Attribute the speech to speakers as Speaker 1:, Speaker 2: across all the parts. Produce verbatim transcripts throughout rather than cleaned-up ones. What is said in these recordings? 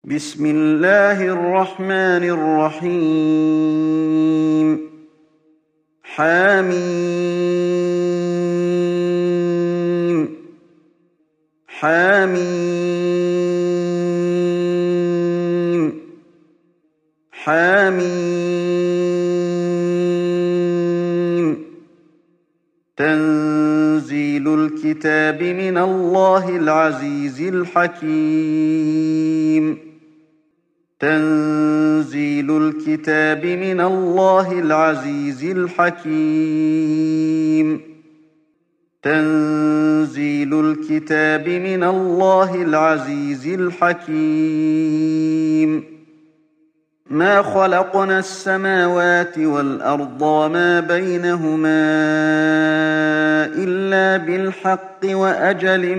Speaker 1: بسم الله الرحمن الرحيم حميم حميم حميم تنزيل الكتاب من الله العزيز الحكيم تنزيل الكتاب من الله العزيز الحكيم تنزيل الكتاب من الله العزيز الحكيم ما خلقنا السماوات والأرض وما بينهما إلا بالحق وأجل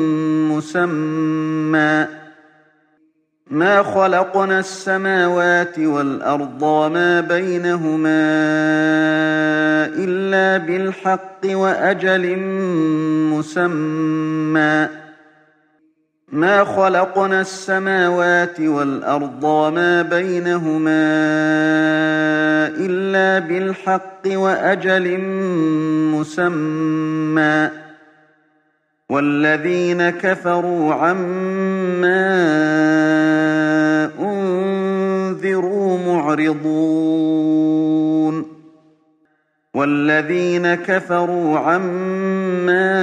Speaker 1: مسمى ما خلقنا السماوات والأرض وما بينهما إلا بالحق وأجل مسمى ما خلقنا السماوات والأرض وما بينهما إلا بالحق وأجل مسمى والذين كفروا عما أنذروا معرضون والذين كفروا عما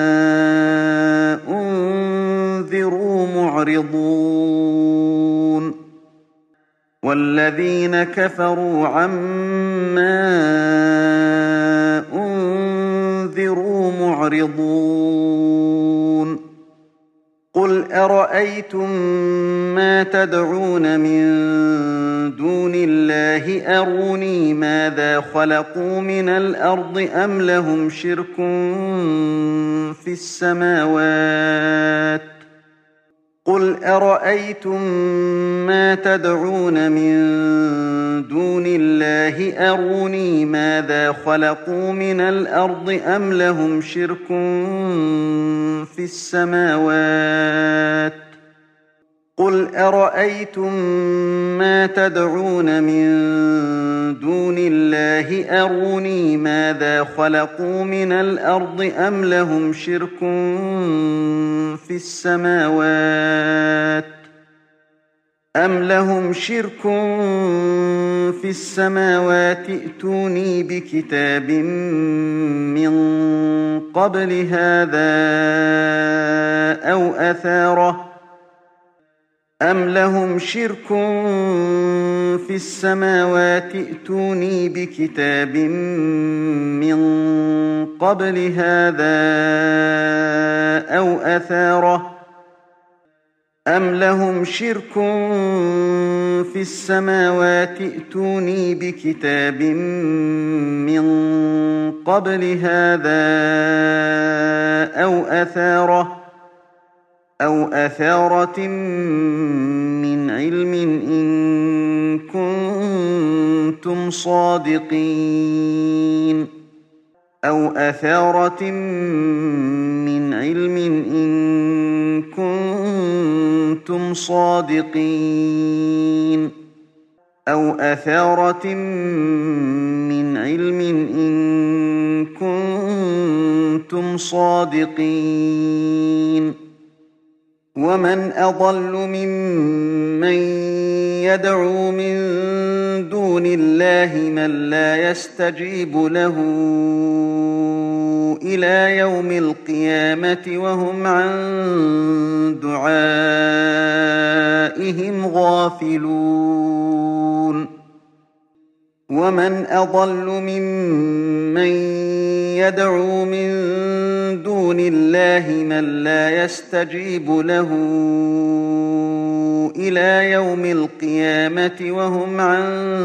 Speaker 1: أنذروا معرضون والذين كفروا عما أنذروا معرضون قل أرأيتم ما تدعون من دون الله أروني ماذا خلقوا من الأرض أم لهم شرك في السماوات قل أرأيتم ما تدعون من دون الله أروني ماذا خلقوا من الأرض أم لهم شرك في السماوات قل أرأيتم ما تدعون من دون الله أروني ماذا خلقوا من الأرض أم لهم شرك في السماوات أم لهم شرك في السماوات ائتوني بكتاب من قبل هذا أو أثارة أم لهم شرك في السماوات ائتوني بكتاب من قبل هذا أو أثارة أم لهم شرك في السماوات ائتوني بكتاب من قبل هذا أو أثارة أو أثارة من علم إن كنتم صادقين أو أثارة من علم إن كنتم صادقين أو أثارة من علم إن كنتم صادقين ومن أضل ممن يدعو من دون الله من لا يستجيب له إلى يوم القيامة وهم عن دعائهم غافلون ومن أضل ممن يدعو من دون الله من لا يستجيب له إلى يوم القيامة وهم عن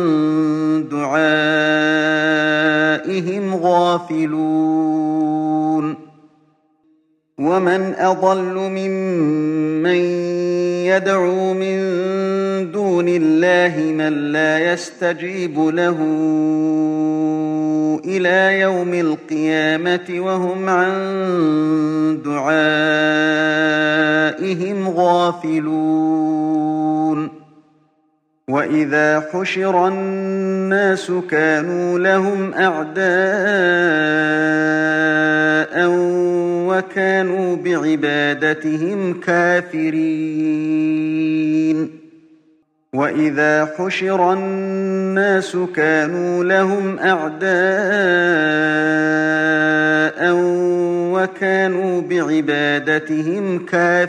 Speaker 1: دعائهم غافلون ومن أضل ممن يدعو من دون الله من لا يستجيب له إلى يوم القيامة وهم عن دعائهم غافلون وإذا حشر الناس كانوا لهم أعداء وكانوا بعبادتهم كافرين وإذا حشر الناس كانوا لهم أعداء وكانوا بعبادتهم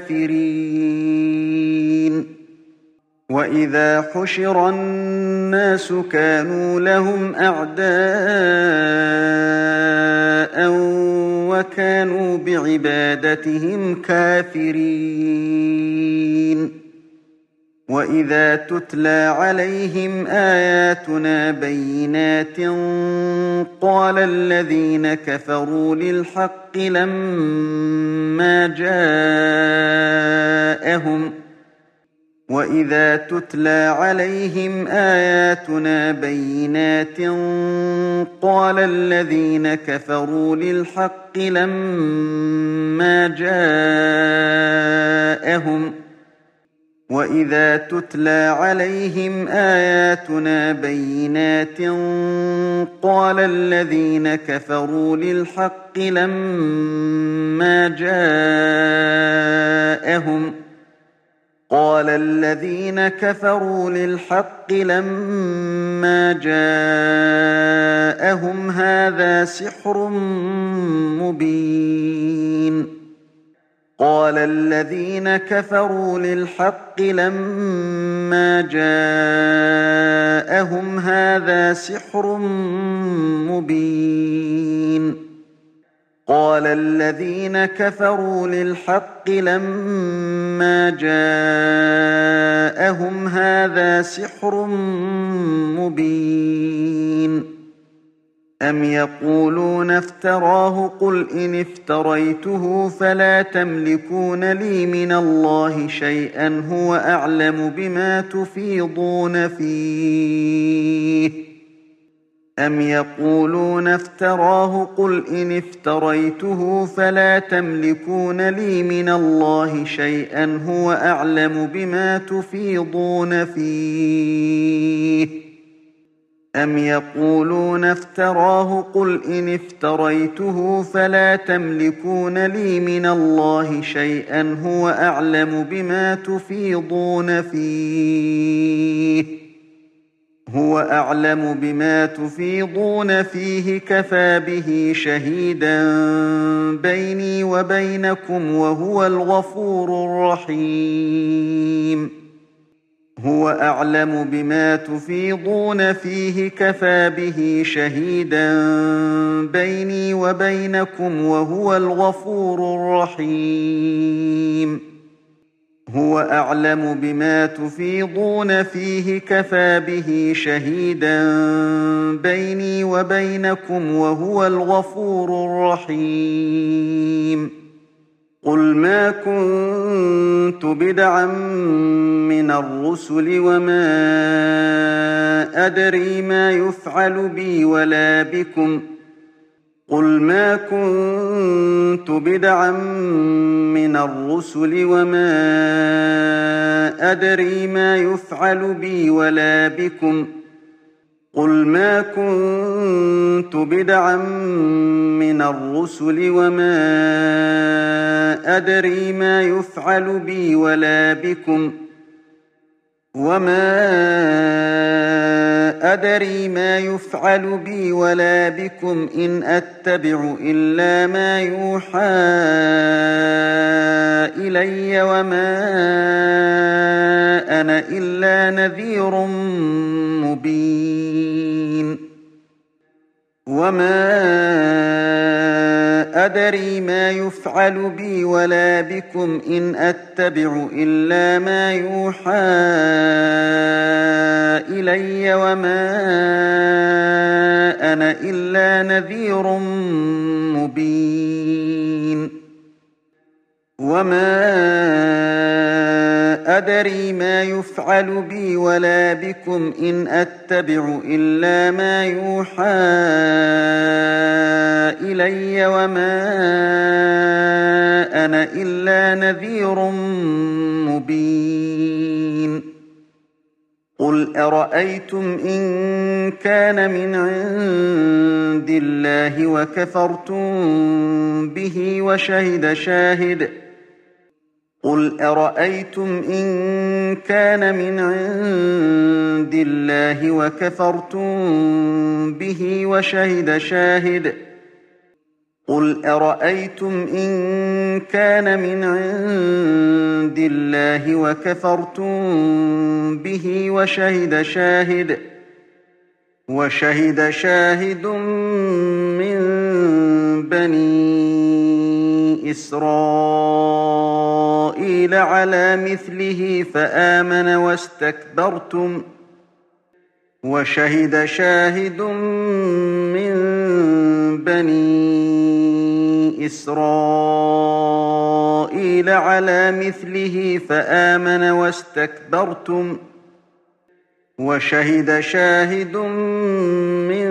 Speaker 1: كافرين وإذا حشر الناس كانوا لهم أعداء وكانوا بعبادتهم كافرين وإذا تتلى عليهم آياتنا بينات قال الذين كفروا للحق لما جاءهم وإذا تتلى عليهم آياتنا بينات قال الذين كفروا للحق لما جاءهم وإذا تتلى عليهم آياتنا بينات قال الذين كفروا للحق لما جاءهم قال الذين كفروا للحق لما جاءهم هذا سحر مبين قال الذين كفروا للحق لما جاءهم هذا سحر مبين قال الذين كفروا للحق لما جاءهم هذا سحر مبين أم يقولون افتراه قل إن افتريته فلا تملكون لي من الله شيئا هو أعلم بما تفيضون فيه أم يقولون افتراه قل إن افتريته فلا تملكون لي من الله شيئا هو أعلم بما تفيضون فيه أم يقولون افتراه قل إن افتريته فلا تملكون لي من الله شيئا هو أعلم بما تفيضون فيه هو أعلم بما تفيضون فيه كفى به شهيدا بيني وبينكم وهو الغفور الرحيم هو أعلم بما تفيضون فيه كفى به شهيدا بيني وبينكم وهو الغفور الرحيم هو أعلم بما تفيضون فيه كفى به شهيدا بيني وبينكم وهو الغفور الرحيم قل ما كنت بدعا من الرسل وما أدري ما يفعل بي ولا بكم قل ما كنت بدعا من الرسل وما أدري ما يفعل بي ولا بكم قل ما كنت بدعا من الرسل وما أدري ما يفعل بي ولا بكم وما أدري ما يفعل بي ولا بكم إن أتبع إلا ما يوحى إلي وما أنا إلا نذير مبين وما أدري ما يفعل بي ولا بكم إن أتبع إلا ما يوحى إلي وما أنا إلا نذير مبين وما أدري ما يفعل بي ولا بكم إن أتبع إلا ما يوحى إلي وما أنا إلا نذير مبين قُلْ أَرَأَيْتُمْ إِن كَانَ مِنْ عِندِ اللَّهِ وَكَفَرْتُم بِهِ وَشَهِدَ شَاهِدٌ قُلْ أَرَأَيْتُمْ إِن كَانَ مِنْ عِندِ اللَّهِ وَكَفَرْتُم بِهِ وَشَهِدَ شَاهِدٌ قُلْ أَرَأَيْتُمْ إِن كَانَ مِنْ عِندِ اللَّهِ وَكَفَرْتُم بِهِ وَشَهِدَ شَاهِدٌ وَشَهِدَ شَاهِدٌ مِّن بَنِي إِسْرَائِيلَ عَلَىٰ مِثْلِهِ فَآمَنَ وَاسْتَكْبَرْتُمْ وَشَهِدَ شَاهِدٌ مِّن بَنِي إِسْرَائِيلَ عَلَىٰ مِثْلِهِ فَآمَنَ وَاسْتَكْبَرْتُمْ وَشَهِدَ شَاهِدٌ مِّن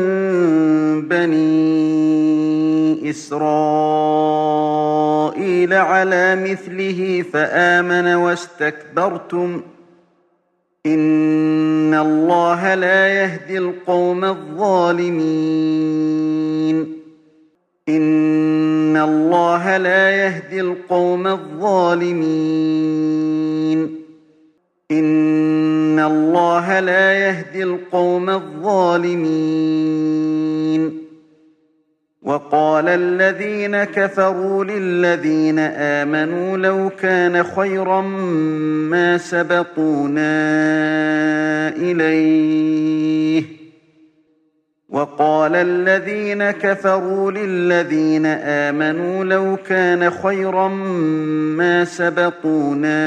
Speaker 1: بَنِي إِسْرَائِيلَ عَلَىٰ مِثْلِهِ فَآمَنَ وَاسْتَكْبَرْتُمْ إِنَّ اللَّهَ لَا يَهْدِي الْقَوْمَ الظَّالِمِينَ إِنَّ اللَّهَ لَا يَهْدِي الْقَوْمَ الظَّالِمِينَ إِنَّ اللَّهَ لَا يَهْدِي الْقَوْمَ الظَّالِمِينَ وَقَالَ الَّذِينَ كَفَرُوا لِلَّذِينَ آمَنُوا لَوْ كَانَ خَيْرًا مَّا سَبَقُونَا إِلَيْهِ وَقَالَ الَّذِينَ كَفَرُوا لِلَّذِينَ آمَنُوا لَوْ كَانَ خَيْرًا مَّا سَبَقُونَا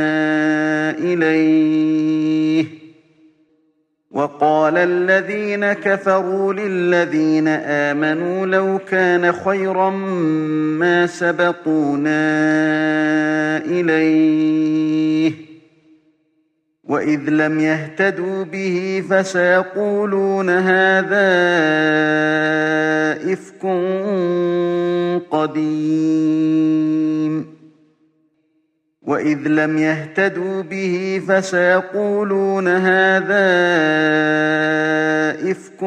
Speaker 1: إِلَيْهِ وَقَالَ الَّذِينَ كَفَرُوا لِلَّذِينَ آمَنُوا لَوْ كَانَ خَيْرًا مَّا سَبَقُونَا إِلَيْهِ وَإِذْ لَمْ يَهْتَدُوا بِهِ فَسَيَقُولُونَ هَٰذَا إِفْكٌ قَدِيمٌ وَإِذْ لَمْ يَهْتَدُوا بِهِ فَسَيَقُولُونَ هَٰذَا إِفْكٌ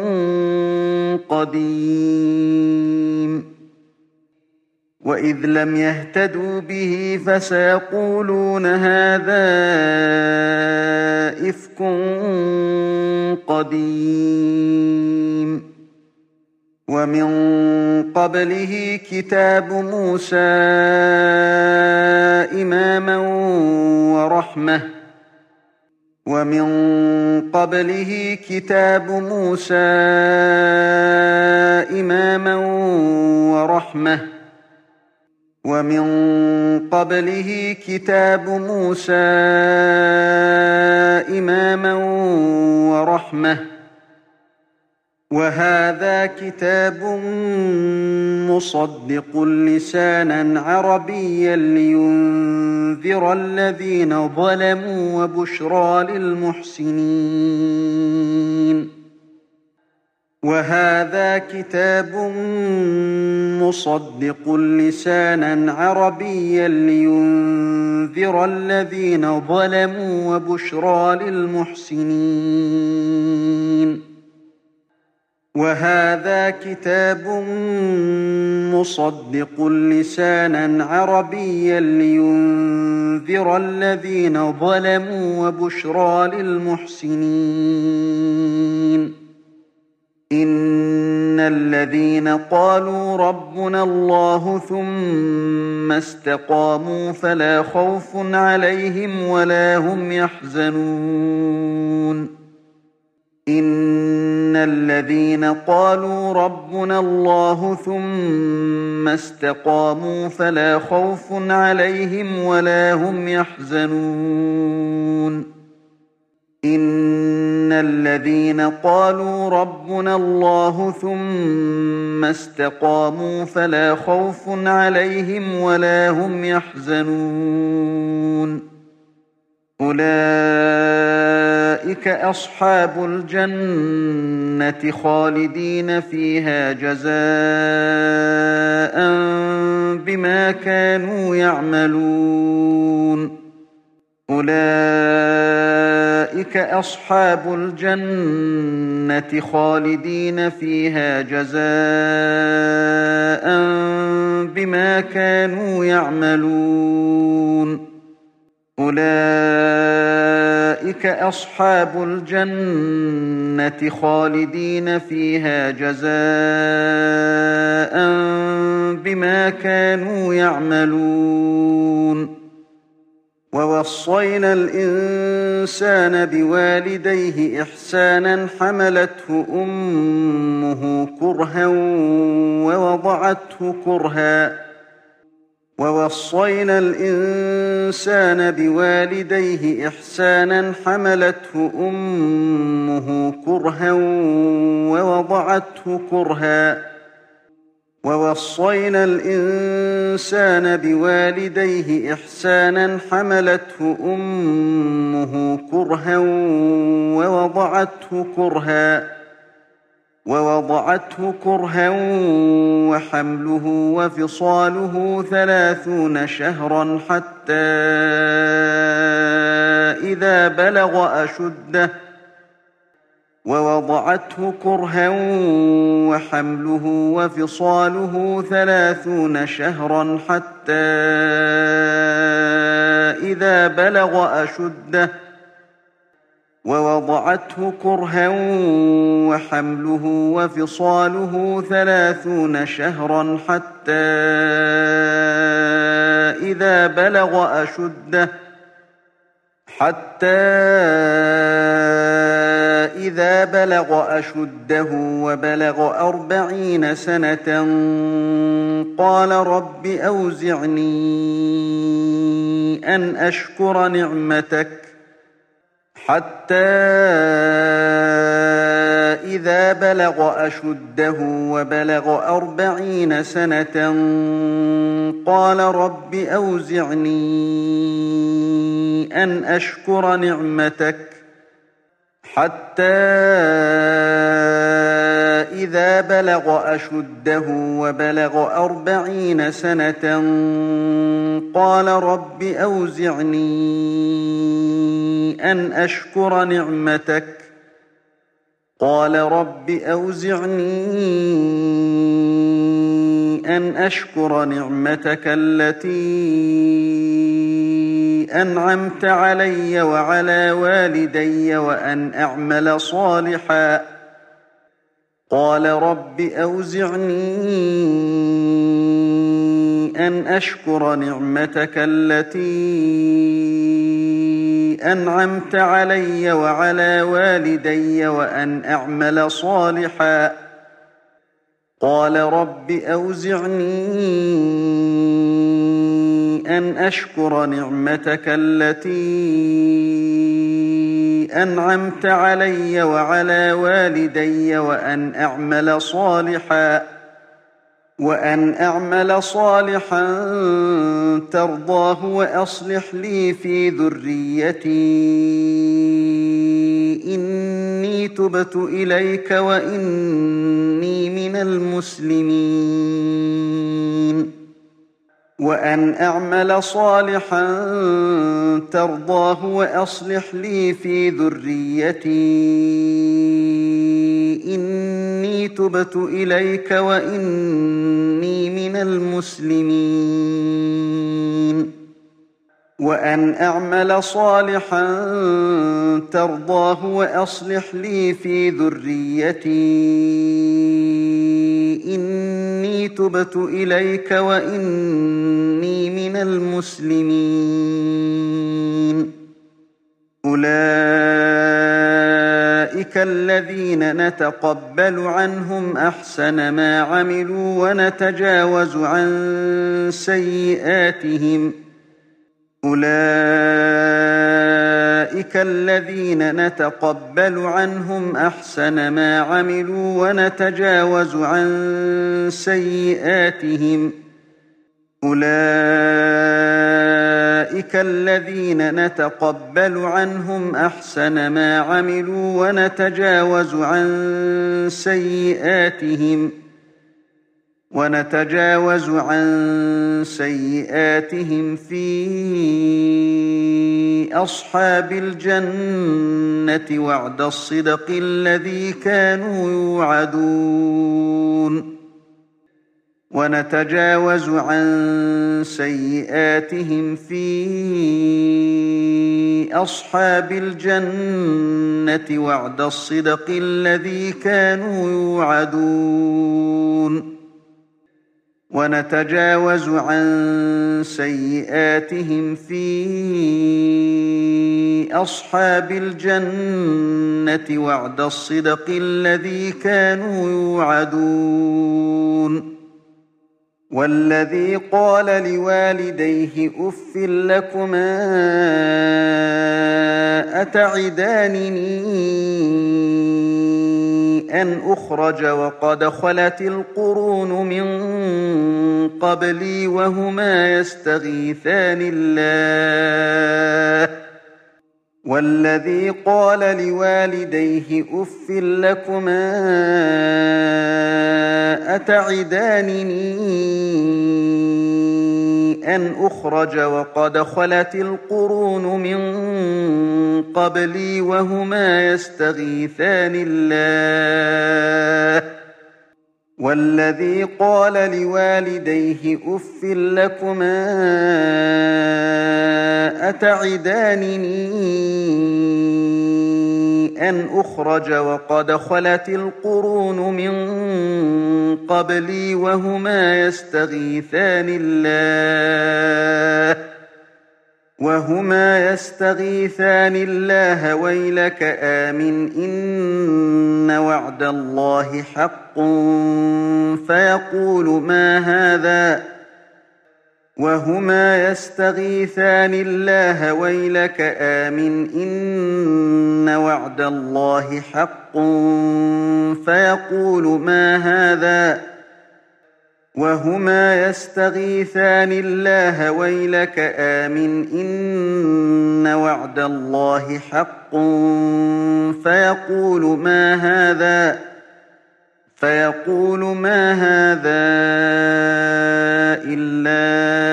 Speaker 1: قَدِيمٌ وَإِذْ لَمْ يَهْتَدُوا بِهِ فَسَيَقُولُونَ هَٰذَا إِفْكٌ قَدِيمٌ وَمِن قَبْلِهِ كِتَابُ مُوسَىٰ إِمَامًا وَرَحْمَةً وَمِن قَبْلِهِ كِتَابُ مُوسَىٰ إِمَامًا وَرَحْمَةً وَمِن قَبْلِهِ كِتَابُ مُوسَىٰ إِمَامًا وَرَحْمَةً وَهَٰذَا كِتَابٌ مُّصَدِّقٌ لِّسَانًا عَرَبِيًّا لِّيُنذِرَ الَّذِينَ ظَلَمُوا وَبُشْرَىٰ لِلْمُحْسِنِينَ وَهَٰذَا كِتَابٌ مُّصَدِّقٌ لِّسَانًا عَرَبِيًّا لِّيُنذِرَ الَّذِينَ ظَلَمُوا وَبُشْرَىٰ لِلْمُحْسِنِينَ وَهَٰذَا كِتَابٌ مُّصَدِّقٌ لِّسَانًا عَرَبِيًّا لِّيُنذِرَ الَّذِينَ ظَلَمُوا وَبُشْرَىٰ لِلْمُحْسِنِينَ إِنَّ الَّذِينَ قَالُوا رَبُّنَا اللَّهُ ثُمَّ اسْتَقَامُوا فَلَا خَوْفٌ عَلَيْهِمْ وَلَا هُمْ يَحْزَنُونَ إِنَّ الَّذِينَ قَالُوا رَبُّنَا اللَّهُ ثُمَّ اسْتَقَامُوا فَلَا خَوْفٌ عَلَيْهِمْ وَلَا هُمْ يَحْزَنُونَ إِنَّ الَّذِينَ قَالُوا رَبُّنَا اللَّهُ ثُمَّ اسْتَقَامُوا فَلَا خَوْفٌ عَلَيْهِمْ وَلَا هُمْ يَحْزَنُونَ أُولَٰئِكَ أَصْحَابُ الْجَنَّةِ خَالِدِينَ فِيهَا جَزَاءً بِمَا كَانُوا يَعْمَلُونَ أُولَٰئِكَ أولئك أصحاب الجنة خالدين فيها جزاء بما كانوا يعملون أولئك أصحاب الجنة خالدين فيها جزاء بما كانوا يعملون ووصينا الإنسان بوالديه إحسانا حملته أمه كرها ووضعته كرها ووصينا الإنسان بوالديه إحسانا حملته أمه كرها ووضعته كرها ووصينا الإنسان بوالديه إحسانا حملته أمه كرها ووضعته كرها ووضعته كرها وحمله وفصاله ثلاثون شهرا حتى إذا بلغ أشده ووضعته كرها وحمله وفصاله ثلاثون شهرا حتى إذا بلغ أشده ووضعته كرها وحمله وفصاله ثلاثون شهرا حتى إذا بلغ أشده حتى إذا بلغ أشده وبلغ أربعين سنة قال رب أوزعني أن أشكر نعمتك حتى إذا بلغ أشده وبلغ أربعين سنة قال رب أوزعني أن أشكر نعمتك حتى إذا بلغ أشده وبلغ أربعين سنة قال رب أوزعني أن أشكر نعمتك قال رب أوزعني أن أشكر نعمتك التي أنعمت علي وعلى والدي وأن أعمل صالحا قال رب أوزعني أن أشكر نعمتك التي أنعمت علي وعلى والدي وأن أعمل صالحا قال رب أوزعني أن أشكر نعمتك التي أنعمت علي وعلى والدي وأن أعمل صالحا وأن أعمل صالحا ترضاه وأصلح لي في ذريتي إني تبت إليك وإني من المسلمين وأن أعمل صالحا ترضاه وأصلح لي في ذريتي إني تبت إليك وإني من المسلمين وأن أعمل صالحا ترضاه وأصلح لي في ذريتي إني تبت إليك وإني من المسلمين أولئك الذين نتقبل عنهم أحسن ما عملوا ونتجاوز عن سيئاتهم أولئك الذين نتقبل عنهم أحسن ما عملوا ونتجاوز عن سيئاتهم أولئك الذين نتقبل عنهم أحسن ما عملوا ونتجاوز عن سيئاتهم ونتجاوز عن سيئاتهم في أصحاب الجنة وعد الصدق الذي كانوا يوعدون ونتجاوز عن سيئاتهم في أصحاب الجنة وعد الصدق الذي كانوا يوعدون ونتجاوز عن سيئاتهم في أصحاب الجنة وعد الصدق الذي كانوا يوعدون والذي قال لوالديه أف لكما أتعدانني أن أخرج وقد خلت القرون من قبلي وهما يستغيثان الله والذي قال لوالديه أف لكما أتعدانني أن أخرج وقد خلت القرون من قبلي وهما يستغيثان الله والذي قال لوالديه أف لكما أتعدانني أن أخرج وقد خلت القرون من قبلي وهما يستغيثان الله وهما يستغيثان الله ويلك آمن إن وعد الله حق فيقول ما هذا وهما يستغيثان الله ويلك آمن إن وعد الله حق فيقول ما هذا وهما يستغيثان الله ويلك آمن إن وعد الله حق فيقول ما هذا فيقول ما هذا إلا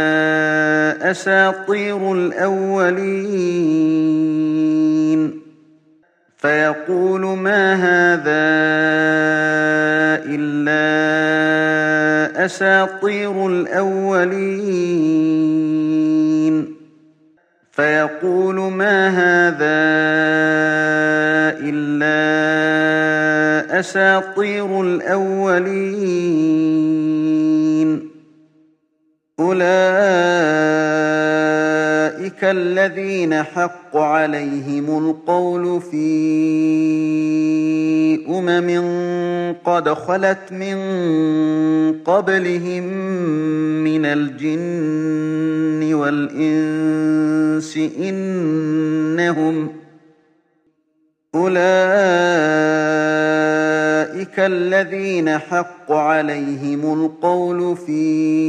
Speaker 1: أساطير الأولين فيقول ما هذا إلا أساطير الأولين فيقول ما هذا إلا أساطير الأولين أولئك الذين حق عليهم القول في أمم قد خلت من قبلهم من الجن والإنس إنهم أولئك الذين حق عليهم القول في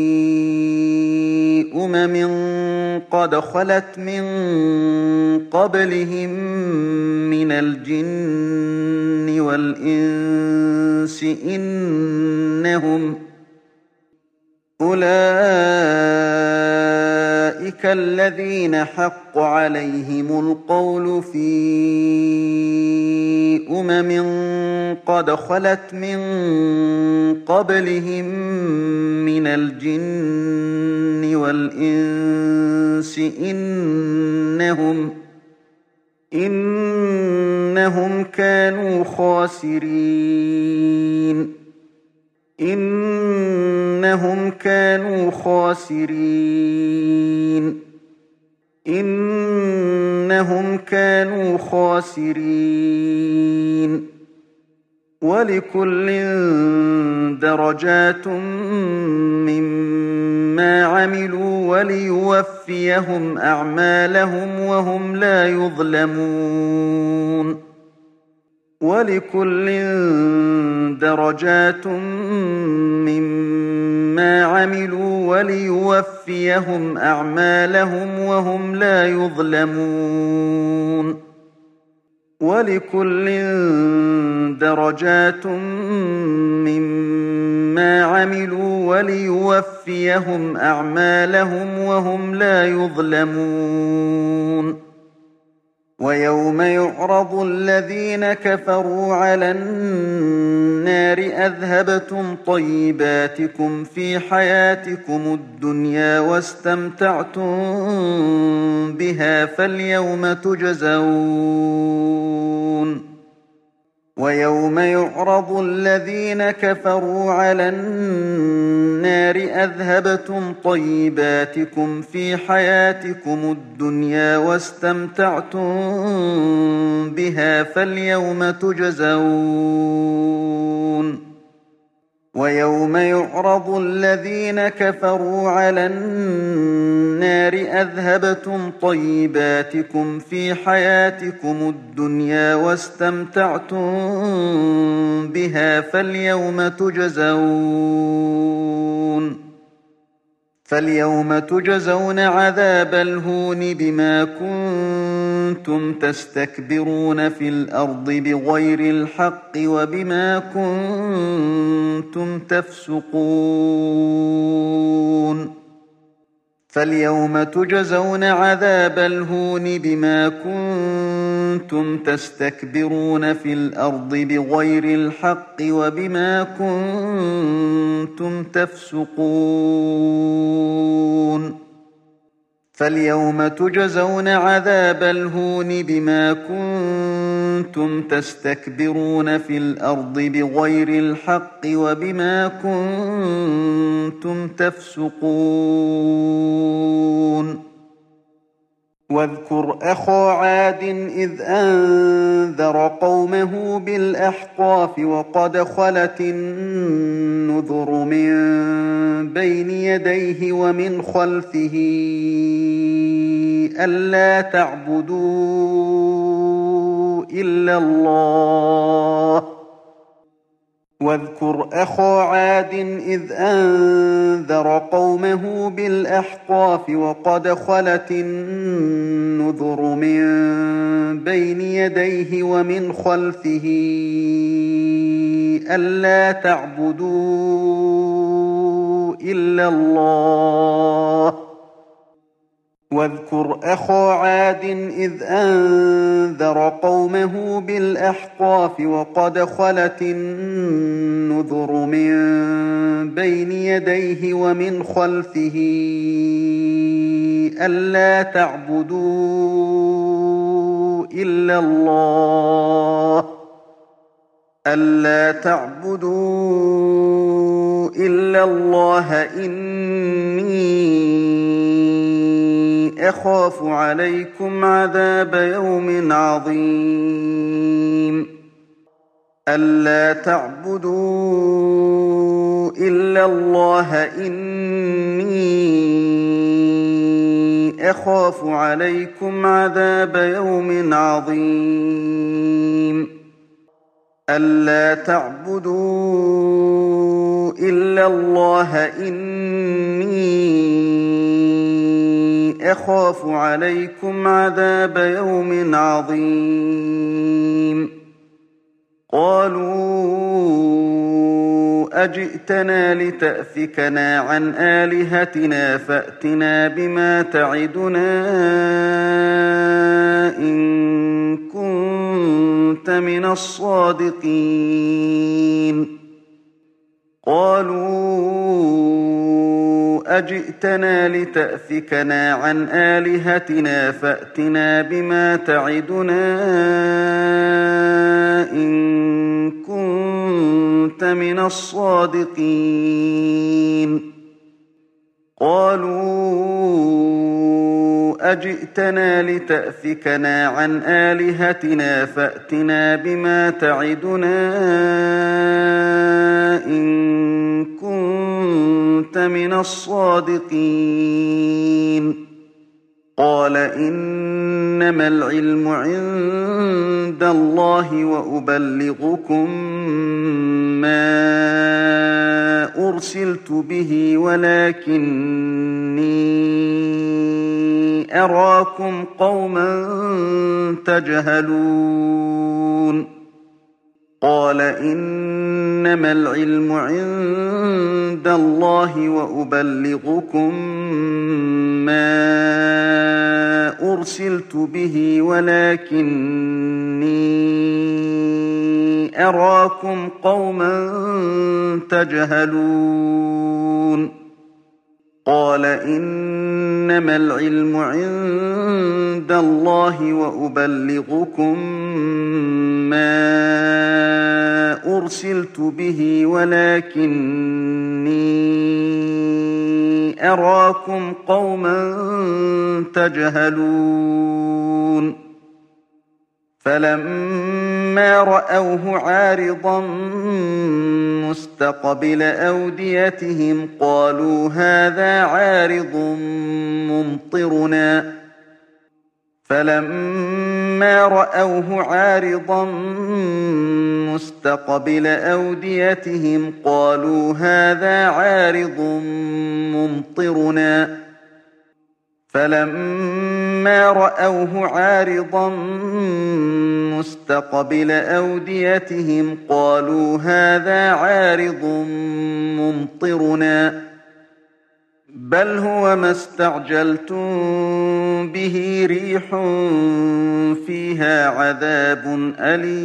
Speaker 1: أمم قد خلت من قبلهم من الجن والإنس إنهم أولئك الذين حق عليهم القول في أمم قد خلت من قبلهم من الجن والإنس إنهم إنهم كانوا خاسرين إنهم كانوا خاسرين إنهم كانوا خاسرين ولكل درجات مما عملوا وليوفيهم أعمالهم وهم لا يظلمون ولكل درجات مما عملوا وليوفيهم أعمالهم وهم لا يظلمون وَلِكُلٍّ دَرَجَاتٌ مِّمَّا عَمِلُوا وَلِيُوَفِّيَهُمْ أَعْمَالَهُمْ وَهُمْ لَا يُظْلَمُونَ وَيَوْمَ يُعْرَضُ الَّذِينَ كَفَرُوا عَلَى النَّارِ أَذْهَبْتُمْ طَيِّبَاتِكُمْ فِي حَيَاتِكُمُ الدُّنْيَا وَاسْتَمْتَعْتُم بِهَا فَالْيَوْمَ تُجْزَوْنَ وَيَوْمَ يُعْرَضُ الَّذِينَ كَفَرُوا عَلَى النَّارِ أَذْهَبْتُمْ طَيِّبَاتِكُمْ فِي حَيَاتِكُمُ الدُّنْيَا وَاسْتَمْتَعْتُم بِهَا فَالْيَوْمَ تُجْزَوْنَ وَيَوْمَ يُعْرَضُ الَّذِينَ كَفَرُوا عَلَى النَّارِ أَذْهَبْتُمْ طَيِّبَاتِكُمْ فِي حَيَاتِكُمُ الدُّنْيَا وَاسْتَمْتَعْتُم بِهَا فَالْيَوْمَ تُجْزَوْنَ فَالْيَوْمَ تُجْزَوْنَ عَذَابَ الْهُونِ بِمَا كُنتُمْ تَسْتَكْبِرُونَ فِي الْأَرْضِ بِغَيْرِ الْحَقِّ وَبِمَا كُنتُمْ تَفْسُقُونَ فَالْيَوْمَ تُجْزَوْنَ عَذَابَ الْهُونِ بِمَا كُنتُمْ تَسْتَكْبِرُونَ فِي الْأَرْضِ بِغَيْرِ الْحَقِّ وَبِمَا كُنتُمْ تَفْسُقُونَ فَالْيَوْمَ تُجْزَوْنَ عَذَابَ الْهُونِ بِمَا كُنتُمْ تَسْتَكْبِرُونَ فِي الْأَرْضِ بِغَيْرِ الْحَقِّ وَبِمَا كُنتُمْ تَفْسُقُونَ وَاذْكُرْ أَخَا عَادٍ إِذْ أَنذَرَ قَوْمَهُ بِالْأَحْقَافِ وَقَدْ خَلَتِ النُّذُرُ مِن بَيْنِ يَدَيْهِ وَمِنْ خَلْفِهِ أَلَّا تَعْبُدُوا إِلَّا اللَّهَ وَاذْكُرْ أَخَا عَادٍ إِذْ أَنذَرَ قَوْمَهُ بِالْأَحْقَافِ وَقَدْ خَلَتِ النُّذُرُ مِن بَيْنِ يَدَيْهِ وَمِنْ خَلْفِهِ أَلَّا تَعْبُدُوا إِلَّا اللَّهَ وَاذْكُرْ أَخَا عَادٍ إِذْ أَنذَرَ قَوْمَهُ بِالْأَحْقَافِ وَقَدْ خَلَتِ النُّذُرُ مِن بَيْنِ يَدَيْهِ وَمِنْ خَلْفِهِ أَلَّا تَعْبُدُوا إِلَّا اللَّهَ أَلَّا تَعْبُدُوا إِلَّا اللَّهَ إِنِّي أَخَافُ عَلَيْكُمْ عَذَابَ يَوْمٍ عَظِيمٍ أَلَّا تَعْبُدُوا إِلَّا اللَّهَ إِنِّي أَخَافُ عَلَيْكُمْ عَذَابَ يَوْمٍ عَظِيمٍ أَلَّا تَعْبُدُوا إِلَّا اللَّهَ إِنِّي أَخَافُ عَلَيْكُمْ عَذَابَ يَوْمٍ عَظِيمٍ قَالُوا أَجِئْتَنَا لِتَأْفِكَنَا عَنْ آلِهَتِنَا فَأْتِنَا بِمَا تَعِدُنَا إِن كُنتَ مِنَ الصَّادِقِينَ قَالُوا أَجِئْتَنَا لِتَأْفِكَنَا عَنْ آلِهَتِنَا فَأْتِنَا بِمَا تَعِدُنَا إِن كُنتَ مِنَ الصَّادِقِينَ قَالُوا أَجِئْتَنَا لِتَأْفِكَنَا عَنْ آلِهَتِنَا فَأْتِنَا بِمَا تَعِدُنَا إِن كُنتَ مِنَ الصَّادِقِينَ قَالَ إِنَّمَا الْعِلْمُ عِندَ اللَّهِ وَأُبَلِّغُكُم مَّا أُرْسِلْتُ بِهِ وَلَٰكِنِّي أَرَاكُمْ قَوْمًا تَجْهَلُونَ قال إنما العلم عند الله وأبلغكم ما أرسلت به ولكني أراكم قوما تجهلون قال إنما العلم عند الله وأبلغكم ما أرسلت به ولكني أراكم قوما تجهلون فلما رأوه عارضا مستقبل أوديتهم قالوا هذا عارض ممطرنا فلما رأوه عارضا مستقبل أوديتهم قالوا هذا عارض ممطرنا فلما رأوه عارضا مستقبل أوديتهم قالوا هذا عارض ممطرنا بل هو ما استعجلتم به ريح فيها عذاب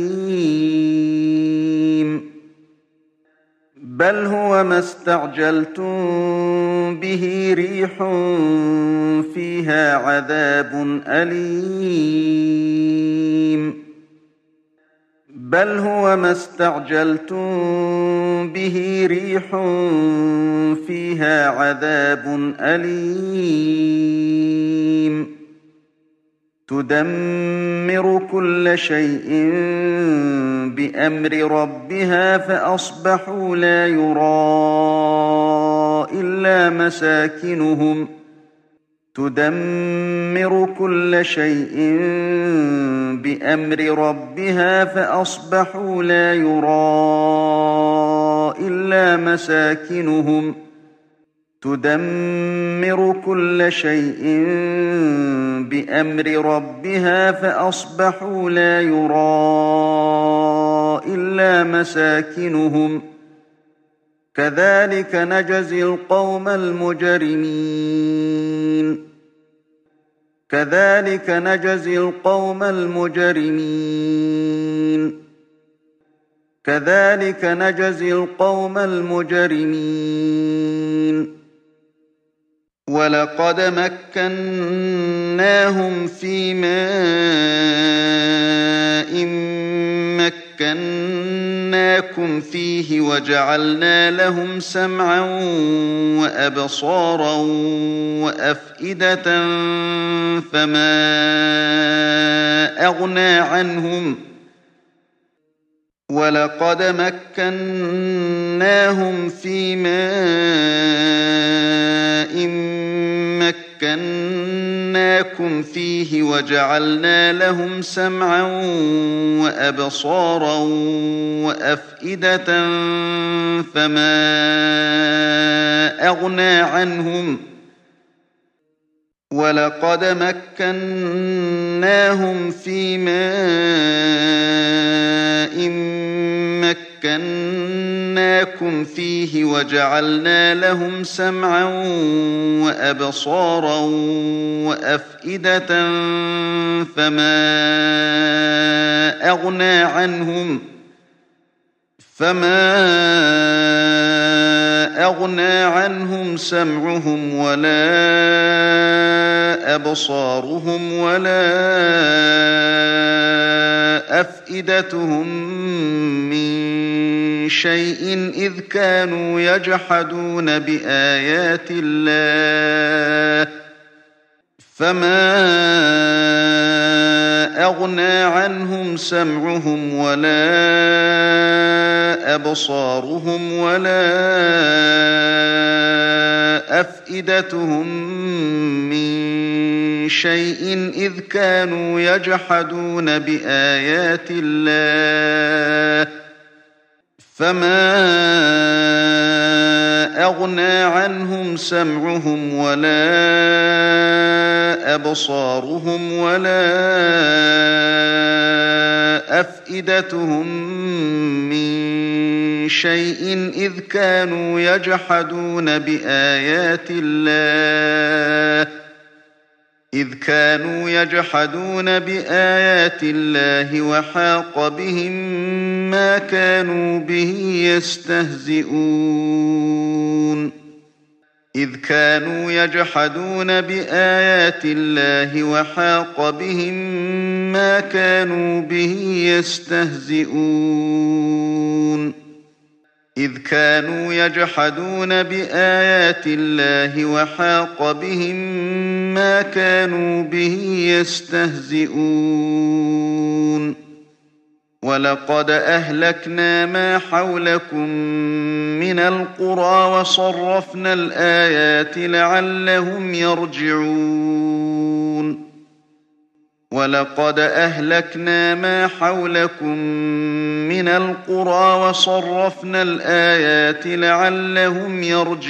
Speaker 1: أليم بل هو ما استعجلتم به ريح فيها عذاب أليم بل هو ما استعجلتم به ريح فيها عذاب أليم تدمر كل شيء بأمر ربها فأصبحوا لا يرى إلا مساكنهم تدمر كل شيء بأمر ربها فأصبحوا لا يرى إلا مساكنهم تدمر كل شيء بأمر ربها فأصبحوا لا يرى إلا مساكنهم كذلك نجزي القوم المجرمين كذلك نجزي القوم المجرمين كذلك نجزي القوم المجرمين ولقد مكناهم في ماء مكناكم فيه وجعلنا لهم سمعا وأبصارا وأفئدة فما أغنى عنهم ولقد مكناهم في ماء مكناكم فيه وجعلنا لهم سمعا وأبصارا وأفئدة فما أغنى عنهم ولقد مكناهم في ماء مكناكم فيه وجعلنا لهم سمعا وأبصارا وأفئدة فما أغنى عنهم فما أغنى عنهم سمعهم ولا أبصارهم ولا أفئدتهم من شيء إذ كانوا يجحدون بآيات الله فما أغنى عنهم سمعهم ولا أبصارهم ولا أفئدتهم من شيء إذ كانوا يجحدون بآيات الله فما أغنى عنهم سمعهم ولا أبصارهم ولا أفئدتهم من شيء إذ كانوا يجحدون بآيات الله إذ كانوا يجحدون بآيات الله وحاق بهم ما كانوا به يستهزئون إذ كانوا يجحدون بآيات الله وحاق بهم ما كانوا به يستهزئون إذ كانوا يجحدون بآيات الله وحاق بهم ما كانوا به يستهزئون ولقد أهلكنا ما حولكم من القرى وصرفنا الآيات لعلهم يرجعون ولقد أهلكنا ما حولكم من القرى وصرفنا الآيات لعلهم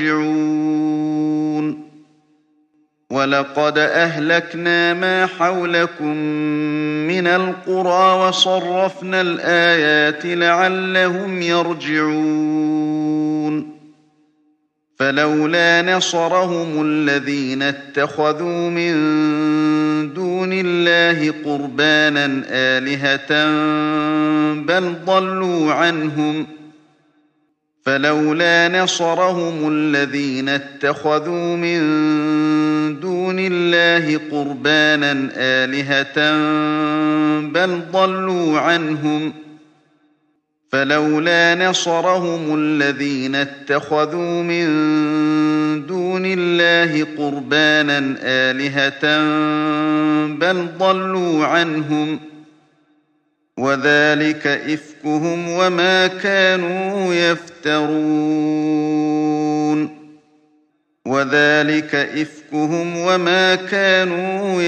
Speaker 1: يرجعون ولقد أهلكنا ما حولكم من القرى وصرفنا الآيات لعلهم يرجعون فلولا نصرهم الذين اتخذوا من دون الله قربانا آلهة بل ضلوا عنهم فلولا نصرهم الذين اتخذوا من دون الله قربانا آلهة بل ضلوا عنهم فلولا نصرهم الذين اتخذوا من دون الله قربانا آلهة بل ضلوا عنهم وذلك إفكهم وما كانوا يفترون وذلك إفكهم وما كانوا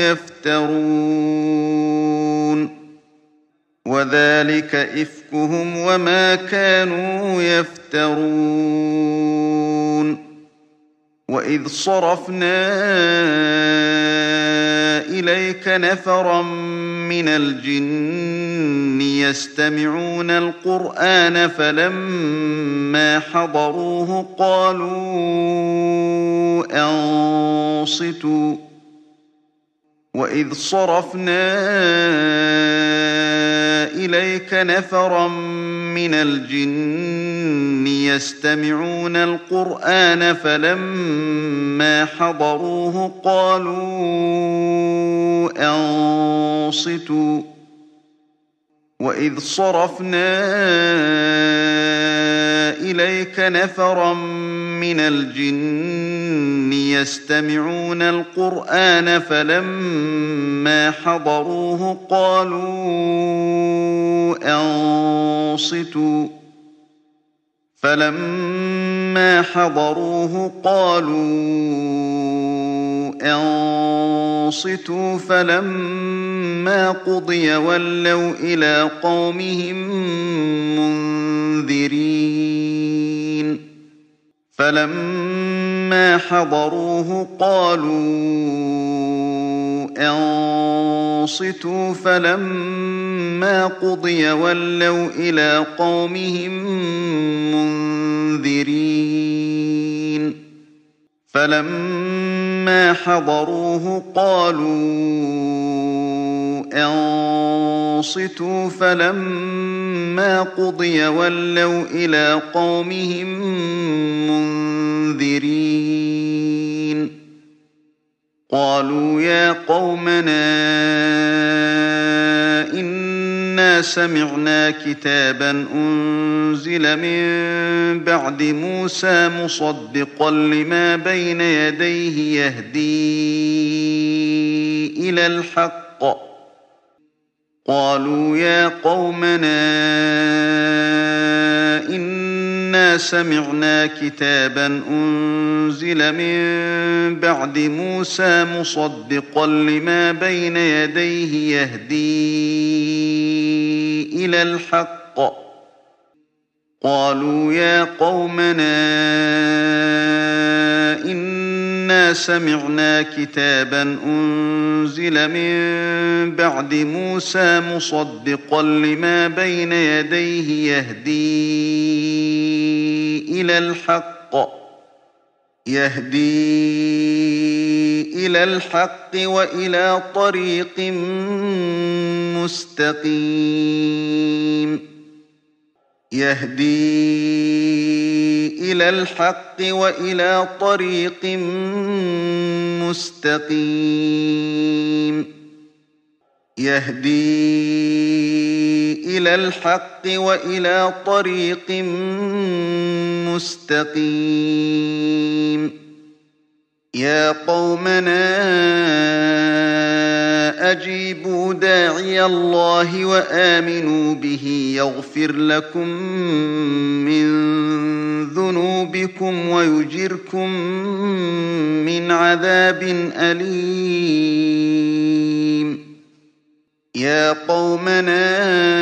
Speaker 1: يفترون وذلك إفكهم وما كانوا يفترون وإذ صرفنا إليك نفرا من الجن يستمعون القرآن فلما حضروه قالوا أنصتوا وإذ صرفنا إليك نفرا من الجن يستمعون القرآن فلما حضروه قالوا أنصتوا وإذ صرفنا إليك نفرا من الجن يستمعون القرآن فلما حضروه قالوا أنصتوا فلما حضروه قالوا أنصتوا فلما قضي ولوا إلى قومهم منذرين فلما حضروه قالوا أنصتوا فلما قضي ولوا إلى قومهم منذرين فلما حضروه قالوا أنصتوا فلما قضي ولوا إلى قومهم منذرين قالوا يا قومنا إنا سمعنا كتابا أنزل من بعد موسى مصدقا لما بين يديه يهدي إلى الحق قالوا يا قومنا إنا سمعنا كتابا أنزل من بعد موسى مصدقا لما بين يديه يهدي إلى الحق قالوا يا قومنا إنا سمعنا كتابا أنزل من بعد موسى مصدقا لما بين يديه يهدي إلى الحق يهدي إلى الحق وإلى طريق مستقيم يهدي إلى الحق وإلى طريق مستقيم يهدي إلى الحق وإلى طريق مستقيم يا قومنا أجيبوا داعي الله وآمنوا به يغفر لكم من ذنوبكم ويجركم من عذاب أليم يا قومنا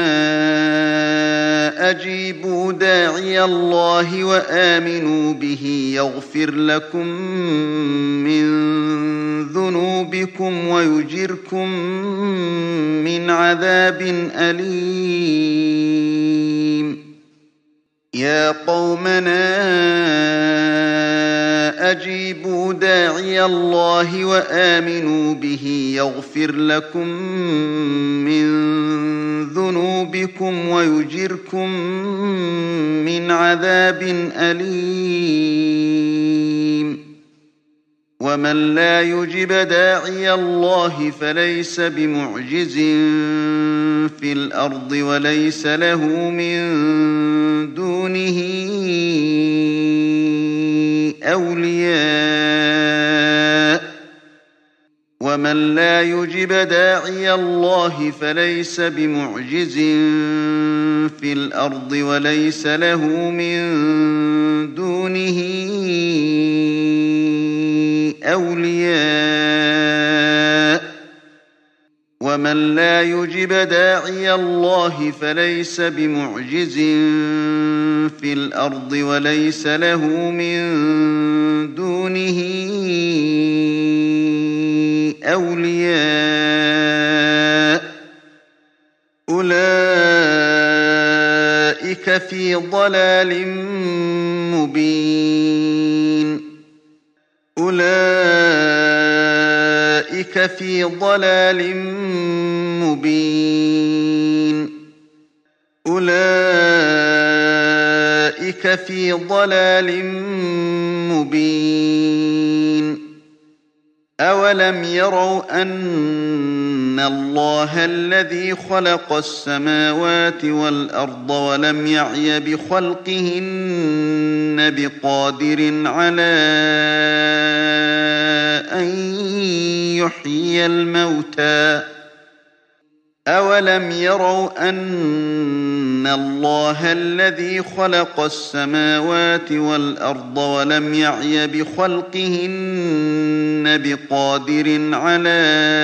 Speaker 1: أجيبوا داعي الله وآمنوا به يغفر لكم من ذنوبكم ويجركم من عذاب أليم يا قومنا أجيبوا داعي الله وآمنوا به يغفر لكم من ذنوبكم ويجركم من عذاب أليم ومن لا يجب داعي الله فليس بمعجز في الأرض وليس له من دونه أولياء ومن لا يجب داعي الله فليس بمعجز في الأرض وليس له من دونه أولياء ومن لا يجب داعي الله فليس بمعجز في الأرض وليس له من دونه أولياء أولئك في ضلال مبين أولئك في ضلال مبين أولئك في ضلال مبين أولم يروا أن الله الذي خلق السماوات والأرض ولم يعي بخلقهن بقادر على أن يحيي الموتى أولم يروا أن الله الذي خلق السماوات والأرض ولم يعي بخلقهن بقادر على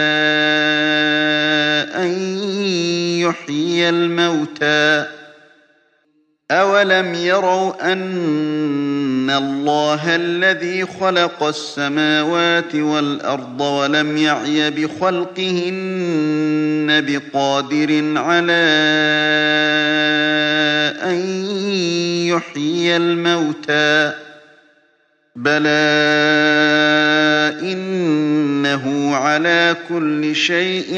Speaker 1: أن يحيي الموتى أولم يروا أن الله الذي خلق السماوات والأرض ولم يعي بخلقهن بقادر على أن يحيي الموتى بلى إنه على كل شيء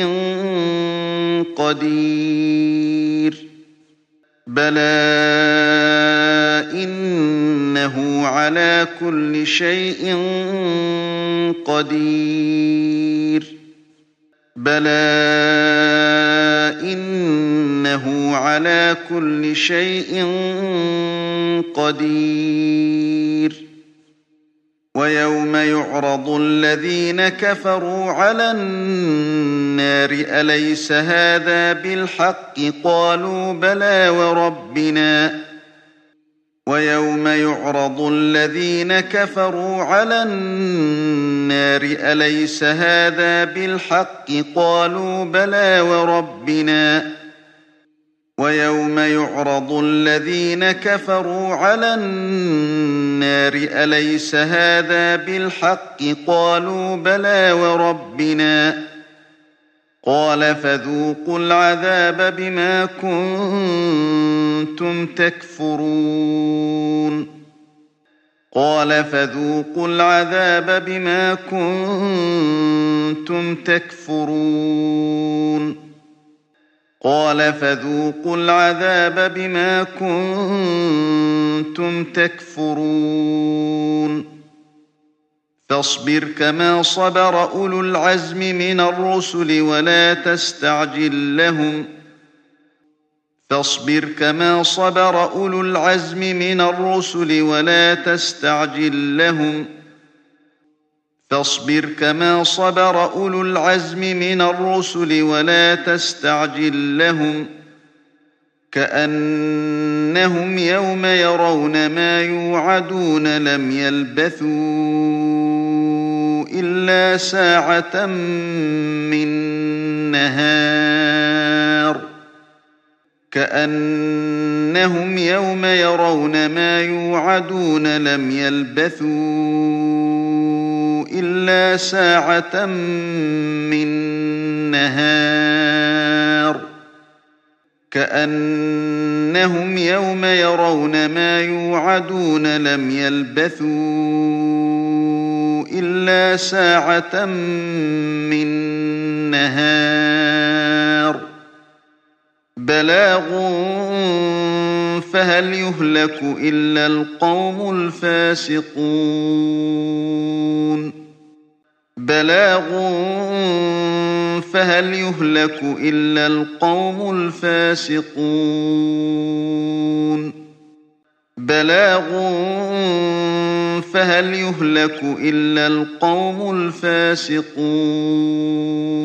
Speaker 1: قدير بلى إنه على كل شيء قدير بلى إنه على كل شيء قدير ويوم يعرض الذين كفروا على النار أليس هذا بالحق قالوا بلى وربنا ويوم يعرض الذين كفروا على النار أليس هذا بالحق قالوا بلى وربنا ويوم يعرض الذين كفروا على النار أليس هذا بالحق قالوا بلى وربنا قال فذوقوا العذاب بما كنتم تكفرون قال فذوقوا العذاب بما كنتم تكفرون قال فذوقوا العذاب بما كنتم تكفرون فاصبر كما صبر أولو العزم من الرسل ولا تستعجل لهم فاصبر كما صبر أولو العزم من الرسل ولا تستعجل لهم فاصبر كما صبر أولو العزم من الرسل ولا تستعجل لهم كأنهم يوم يرون ما يوعدون لم يلبثوا إلا ساعة من نهار كأنهم يوم يرون ما يوعدون لم يلبثوا إلا ساعة من نهار كأنهم يوم يرون ما يوعدون لم يلبثوا إلا ساعة من نهار بلاغ فهل يهلك إلا القوم الفاسقون بلاغ فهل يهلك إلا القوم الفاسقون بلاغ فهل يهلك إلا القوم الفاسقون